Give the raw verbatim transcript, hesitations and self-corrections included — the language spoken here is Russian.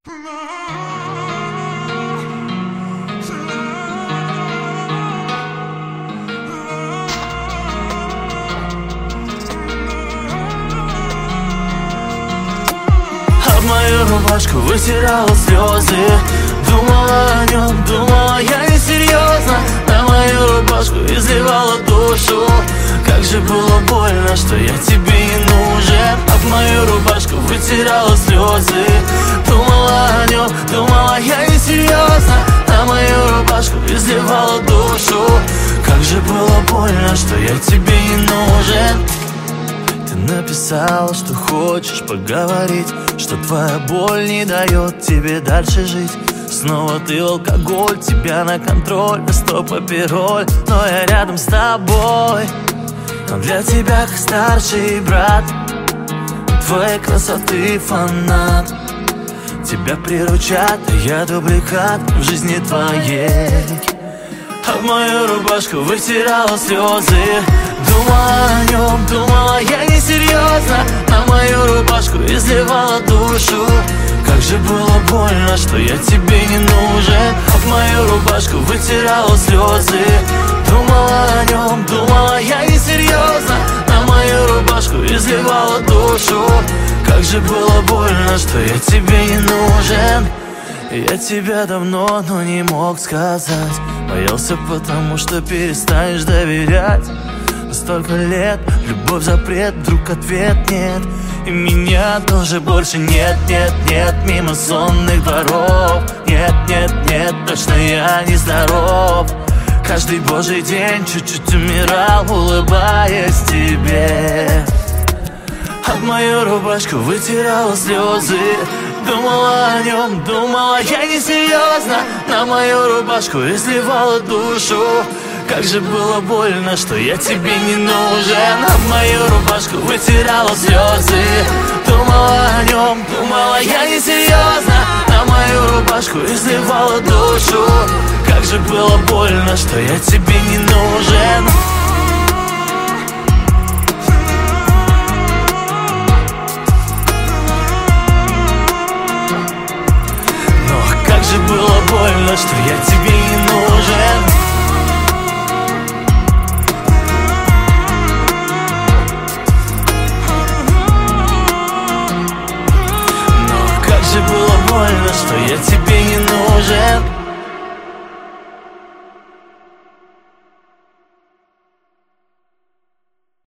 Об мою рубашку вытирала слезы, думала о нем, думала я несерьезно. На мою рубашку изливала душу. Как же было больно, что я тебе не нужен. Об мою рубашку вытирала слезы, думала о нем, думала я несерьезно. На мою рубашку изливала душу. Как же было больно, что я тебе не нужен. Ты написала, что хочешь поговорить, что твоя боль не дает тебе дальше жить. Снова ты алкоголь, тебя на контроль, стоп, апероль. Но я рядом с тобой, но для тебя как старший брат. Твоей красоты фанат. Тебя приручат, а я дубликат в жизни твоей. Об мою рубашку вытирала слезы, думала о нем, думала я несерьезно. На мою рубашку изливала душу. Как же было больно, что я тебе не нужен. Об мою рубашку вытирала слезы, думала о нем, думала я несерьезно. На мою рубашку изливала душу. Как же было больно, что я тебе не нужен. Я тебя давно, но не мог сказать. Боялся, потому что перестанешь доверять. Столько лет, любовь запрет, вдруг ответ нет. И меня тоже больше нет, нет, нет. Мимо сонных дворов. Нет, нет, нет, точно я не здоров. Каждый божий день чуть-чуть умирал, улыбаясь тебе. Об мою рубашку вытирала слезы, думала о нем, думала я несерьезно. На мою рубашку изливала душу. Как же было больно, что я тебе не нужен. Об мою рубашку вытирала слезы, думала о нем, думала я несерьезно. На мою рубашку изливала душу. Как же было больно, что я тебе не нужен.